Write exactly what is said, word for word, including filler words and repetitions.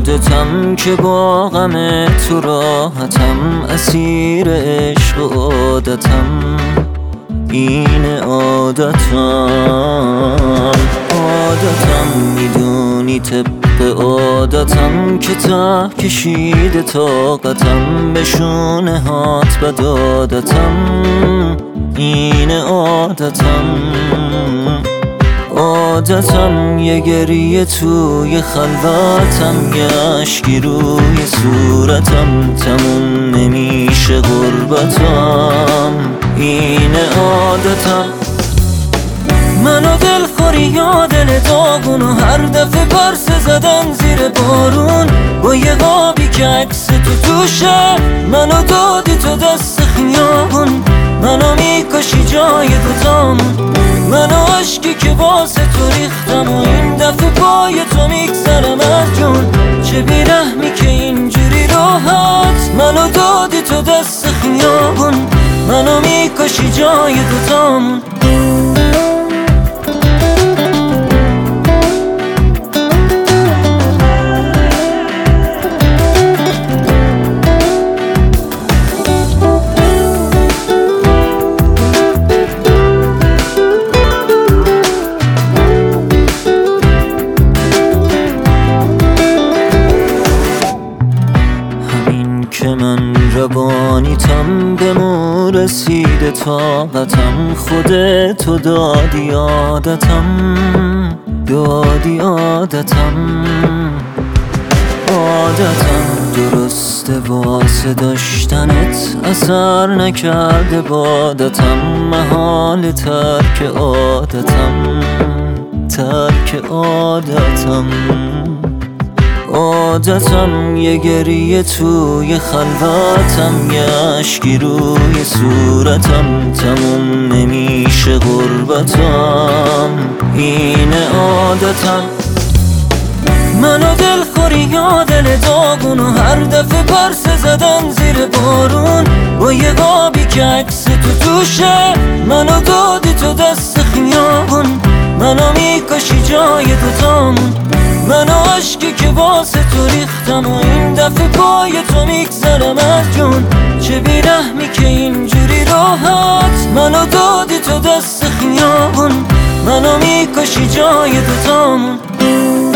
یادتم که با غم تو راحتم، اسیر عشق و عادتم، این عادتم عادتم میدونی طبق عادتم که ته کشیده طاقتم، به شونه هات بد عادتم، این عادتم عادتم یه گریه توی خلوتم، یه اشکی روی صورتم، تموم نمیشه غربتم، این عادتم. منو دلخوری یا دل داغون و هر دفعه پرسه زدن زیر بارون، با یه قابی که عکس تو توشه منو دادی تو دست خیابون، منو میکشی جای دوتامون، منو عشقی که واسه تو ریختم و این دفعه پای تو میگذرم از جون، چه بیرحمی که اینجوری راحت منو دادی تو دست خیابون، منو میکشی جای دوتامون. که من روانیتم به مو رسیده طاقتم، خودتو دادی عادتم، دادی عادتم عادتم درسته واسه داشتنت اثر نکرده بادتم، محال ترک عادتم، ترک عادتم عادتم یه گریه توی خلوتم، یه اشکی روی صورتم، تموم نمیشه غربتم، این عادتم. منو دلخوری یا دل داغون و هر دفعه پرسه زدن زیر بارون، با یه قابی که عکس تو توشه منو دادی تو دست خیابون، منو میکشی جای دوتامون، منو عشقی که واسه تو ریختم و این دفعه پای تو میگذرم از جون، چه بیرحمی که اینجوری راحت منو دادی تو دست خیابون، منو میکشی جای دوتامون.